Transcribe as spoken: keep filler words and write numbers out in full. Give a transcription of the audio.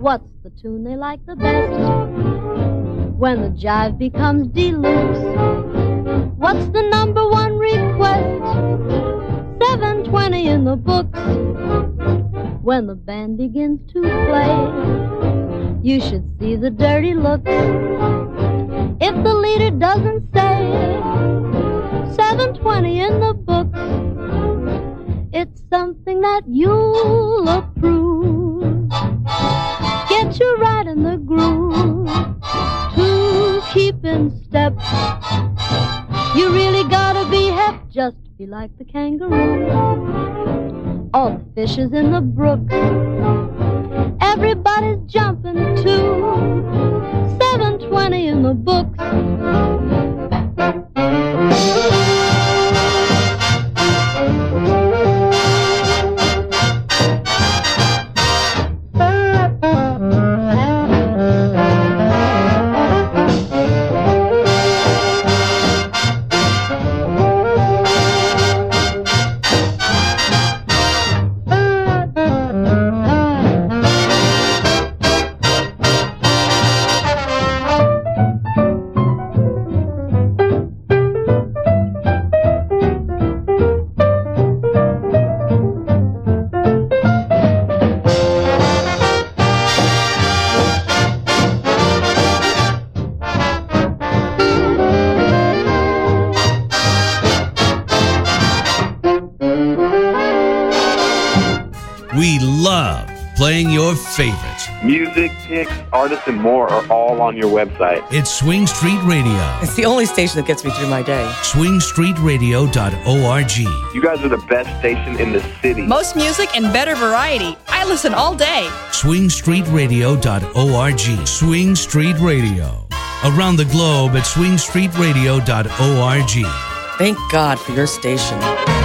What's the tune they like the best? When the jive becomes deluxe, what's the number one request? seven twenty in the books. When the band begins to play, you should see the dirty looks. If the leader doesn't say seven twenty in the books, it's something that you'll approve. Get you right in the groove to keep in step. You really gotta be hep, just be like the kangaroo. All the fishes in the brook, everybody's jumping too. seven twenty in the books. Playing your favorites. Music, picks, artists, and more are all on your website. It's Swing Street Radio. It's the only station that gets me through my day. swing street radio dot org. You guys are the best station in the city. Most music and better variety. I listen all day. swing street radio dot org. Swing Street Radio. Around the globe at swing street radio dot org. Thank God for your station.